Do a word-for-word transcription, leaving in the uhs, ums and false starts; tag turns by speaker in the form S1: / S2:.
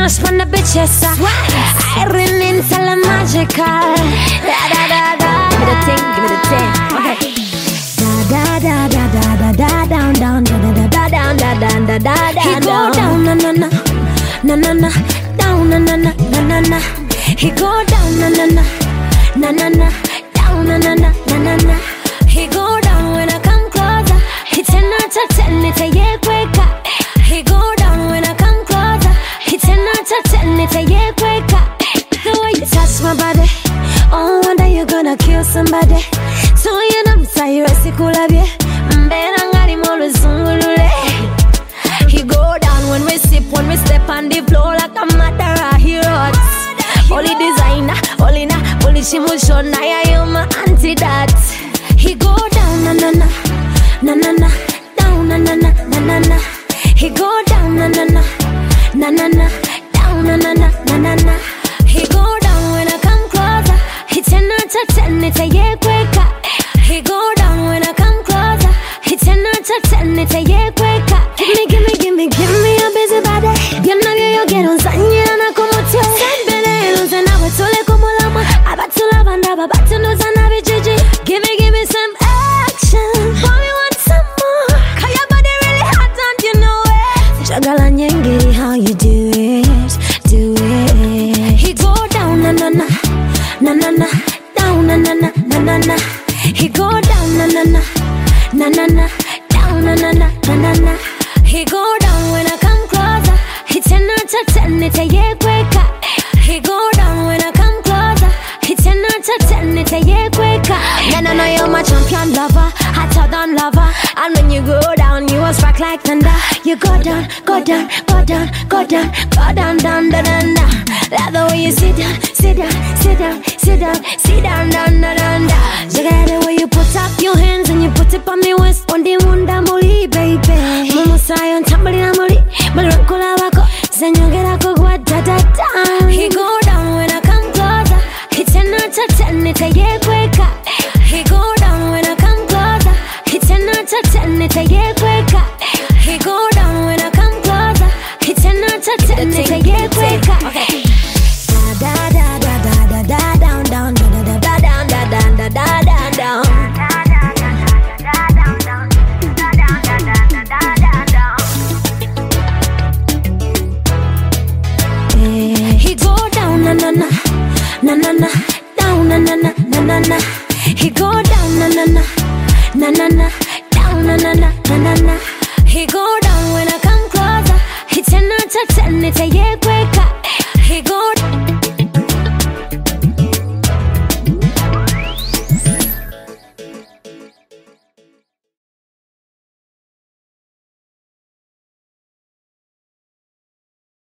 S1: smash when the bitch yes Irene in tell magical. Da da da da. Give me the thing, give me the thing. Okay. Da da da da da da down down da da da down da da da da da. He go down na na na na na na down na na na na na na. He go down na na na na na na down na na na na na na. He go down when I come closer. He ten out of ten, it's a yeah quicker. He go down when I come closer. He ten out of ten, it's a yeah quicker. The way you touch my body, oh one day you're gonna kill somebody. So you know I'm tired, I cool of you. He go down when we sip, when we step on the floor like a murderer. He rots. Only designer, only na, only she will show. Now I am my antidote. He go down na na na na na na down na na na na na na. He go down na na na na na na down na na na na na na. He go down when I come closer. He ten out of ten, it's a yeah quicker. He go down when I come closer. He ten out of ten, it's a yeah quicker. Give me, give me, give me, give me a busy body. Bien nadie yo quiero ensañar como tú. Sempre luz en agua, sole como la ma. Abato la banda, abato no zanabe Gigi. Give me, give me some action. Boy, we want some more. Cause your body really hot and you know it. Jagala nyenge, how you do it, do it. He go down na na na na na na down na na na na na na. He go down na na na na na na down na na na na na na. He go down when I come closer. He ten out of ten, it's a yeah quicker. He go down when I come closer. He ten out of ten, it's a yeah quicker. Then I know you're my champion lover, hotter than lava. And when you go down, you will strike like thunder. You go down, go down, go down, go down, go down, down, down, down, down. Love the way you sit down, sit down, sit down, sit down, sit down, down, down, down, down. You got the way you put up your hands and you put it on me waist. On the wonder molly, baby. Mama say on tambali na molly, malunkola wako. Zenyongera kugwa da da da. He go down when I come closer. He ten out of ten, it's a yeah quicker. He go down when I come closer. He ten out of ten, it's a yeah quicker. He go down when I come closer. He ten out of ten, it's a yeah quicker. Okay. Da da da da da da down down da da da down da da da da da down. He go down na na na na na na down na na na na na na. He go down na na na na na na down na na na na na na. He go down when I come closer. He ten out of ten, it's a yeah.